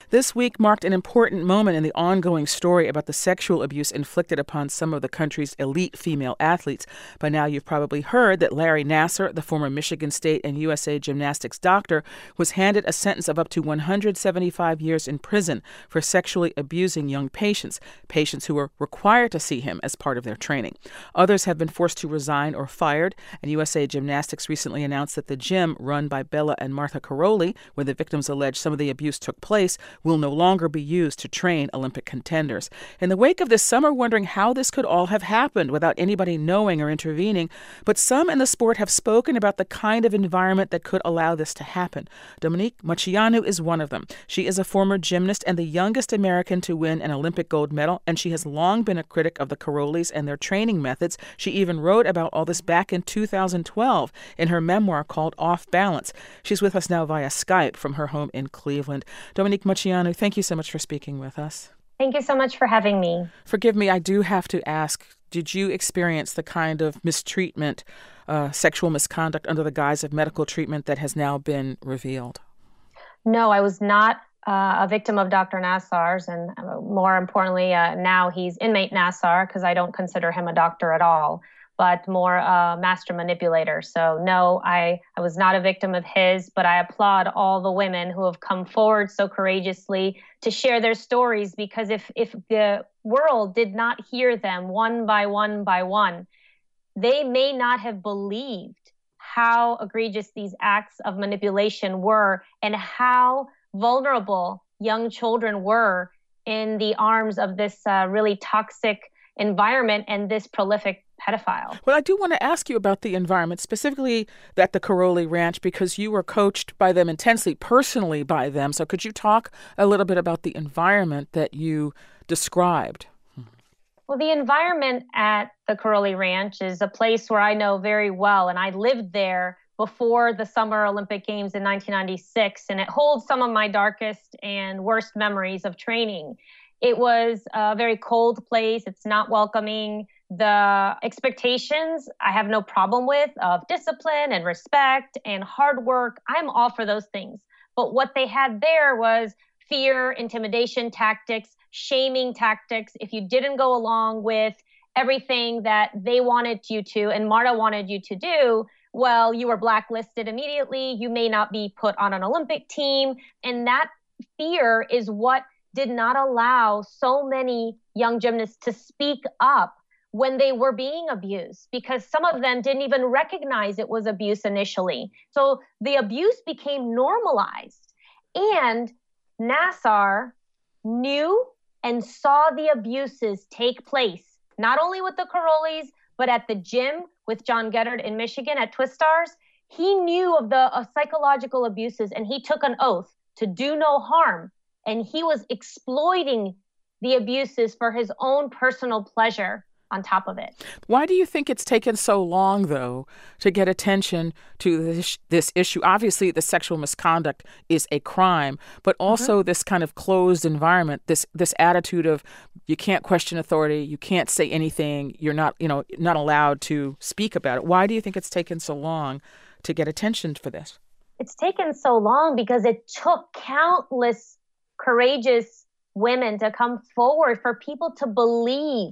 This week marked an important moment in the ongoing story about the sexual abuse inflicted upon some of the country's elite female athletes. By now, you've probably heard that Larry Nassar, the former Michigan State and USA Gymnastics doctor, was handed a sentence of up to 175 years in prison for sexually abusing young patients who were required to see him as part of their training. Others have been forced to resign or fired, and USA Gymnastics recently announced that the gym run by Bella and Martha Caroli, where the victims allege some of the abuse took place, will no longer be used to train Olympic contenders. In the wake of this, some are wondering how this could all have happened without anybody knowing or intervening, but some in the sport have spoken about the kind of environment that could allow this to happen. Dominique Moceanu is one of them. She is a former gymnast and the youngest American to win an Olympic gold medal, and she has long been a critic of the Carolis and their training methods. She even wrote about all this back in 2012 in her memoir called Off Balance. She's with us now via Skype from her home in Cleveland. Dominique Moceanu, thank you so much for speaking with us. Thank you so much for having me. Forgive me, I do have to ask, did you experience the kind of mistreatment, sexual misconduct under the guise of medical treatment that has now been revealed? No, I was not a victim of Dr. Nassar's, and more importantly, now he's inmate Nassar, because I don't consider him a doctor at all, but more a master manipulator. So no, I was not a victim of his, but I applaud all the women who have come forward so courageously to share their stories, because if the world did not hear them one by one, they may not have believed how egregious these acts of manipulation were and how vulnerable young children were in the arms of this really toxic environment and this prolific pedophile. Well, I do want to ask you about the environment, specifically at the Caroli Ranch, because you were coached by them intensely, personally by them. So could you talk a little bit about the environment that you described? Well, the environment at the Caroli Ranch is a place where I know very well, and I lived there before the Summer Olympic Games in 1996, and it holds some of my darkest and worst memories of training. It was a very cold place. It's not welcoming. The expectations I have no problem with, of discipline and respect and hard work. I'm all for those things. But what they had there was fear, intimidation tactics, shaming tactics. If you didn't go along with everything that they wanted you to and Marta wanted you to do, well, you were blacklisted immediately. You may not be put on an Olympic team. And that fear is what did not allow so many young gymnasts to speak up when they were being abused, because some of them didn't even recognize it was abuse initially. So the abuse became normalized. And Nassar knew and saw the abuses take place, not only with the Carolis, but at the gym with John Geddard in Michigan at Twistars. He knew of the psychological abuses, and he took an oath to do no harm. And he was exploiting the abuses for his own personal pleasure on top of it. Why do you think it's taken so long, though, to get attention to this issue? Obviously, the sexual misconduct is a crime, but also this kind of closed environment, this attitude of you can't question authority, you can't say anything, you're not allowed to speak about it. Why do you think it's taken so long to get attention for this? It's taken so long because it took countless courageous women to come forward for people to believe.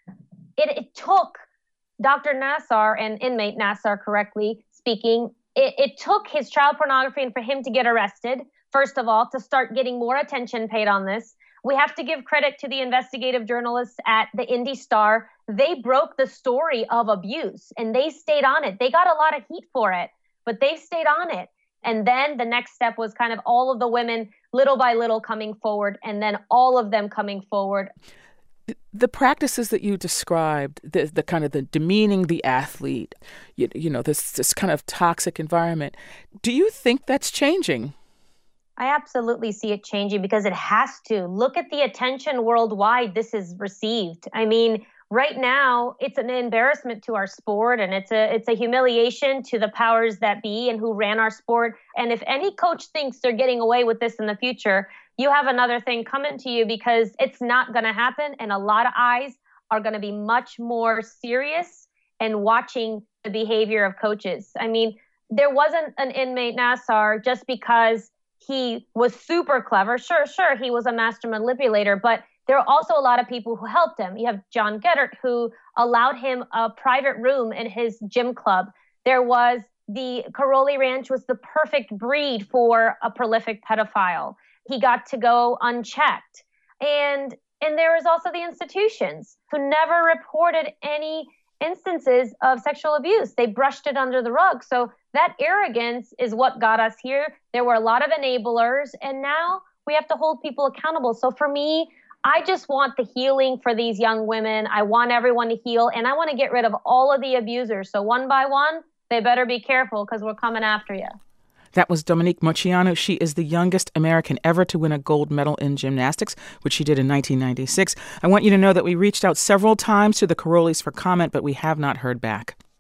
It took Dr. Nassar and inmate Nassar, correctly speaking, it took his child pornography and for him to get arrested, first of all, to start getting more attention paid on this. We have to give credit to the investigative journalists at the Indy Star. They broke the story of abuse and they stayed on it. They got a lot of heat for it, but they stayed on it. And then the next step was kind of all of the women little by little coming forward, and then all of them coming forward. The practices that you described, the kind of the demeaning the athlete, this kind of toxic environment, do you think that's changing? I absolutely see it changing because it has to. Look at the attention worldwide this is received. I mean, right now, it's an embarrassment to our sport, and it's a humiliation to the powers that be and who ran our sport. And if any coach thinks they're getting away with this in the future, you have another thing coming to you, because it's not going to happen. And a lot of eyes are going to be much more serious and watching the behavior of coaches. I mean, there wasn't an inmate Nassar just because he was super clever. Sure, he was a master manipulator, but there are also a lot of people who helped him. You have John Geddert, who allowed him a private room in his gym club. There was the Karolyi Ranch was the perfect breed for a prolific pedophile. He got to go unchecked. And there was also the institutions who never reported any instances of sexual abuse. They brushed it under the rug. So that arrogance is what got us here. There were a lot of enablers, and now we have to hold people accountable. So for me, I just want the healing for these young women. I want everyone to heal, and I want to get rid of all of the abusers. So one by one, they better be careful because we're coming after you. That was Dominique Moceanu. She is the youngest American ever to win a gold medal in gymnastics, which she did in 1996. I want you to know that we reached out several times to the Karolyis for comment, but we have not heard back.